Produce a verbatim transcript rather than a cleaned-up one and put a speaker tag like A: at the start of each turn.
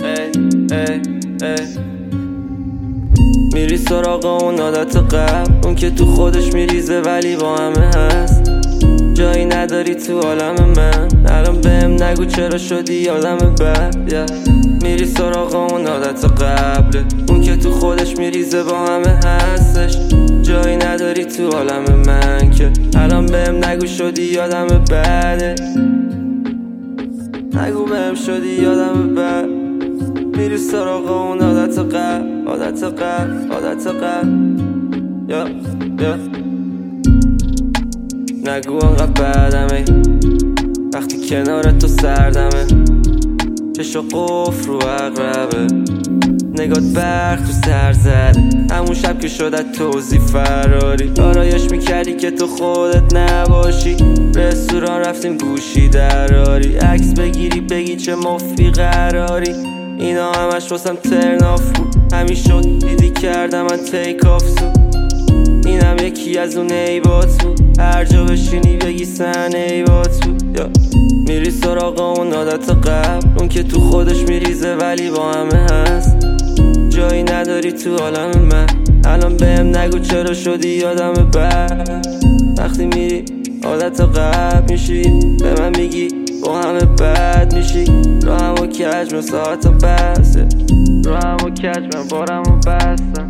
A: ای ای ای میری سراغ اون عادت قبل، اون که تو خودش میریزه ولی با همه هست. جایی نداری تو عالم من، الان بهم نگو چرا شدی یادم بد. yeah. میری سراغ اون عادت قبل، اون که تو خودش میریزه با همه هستش. جایی نداری تو عالم من که الان بهم نگو شدی یادم بده. نگو بهم شدی یادم بد. میری سراغ اون عادت قبل، عادت قبل، عادت قبل. یا یا نگو انقدر بعدمه وقتی کنار تو سردمه. چشا قفل رو اقربه، نگات برق تو سر زده. همون شب که شدت توزی فراری، آرایش میکردی که تو خودت نباشی. رستوران رفتیم گوشی دراری، عکس بگیری بگی چه مفی قراری. اینا همش واسم ترناف بود، همین شد دیدی کردم من تیک آف سو. اینم یکی از اون ایبات بود، هر جا بشینی بگی سن ایبات بود. یا میری سراغ اون عادت قبل، اون که تو خودش میریزه ولی با همه هست. جایی نداری تو عالم من، الان بهم نگو چرا شدی یادم بد. وقتی میری عادت قبل میشی، به من میگی با همه بد میشی. رو هم و کج من ساعتم بسه، رو هم و کج من بارم و بستم.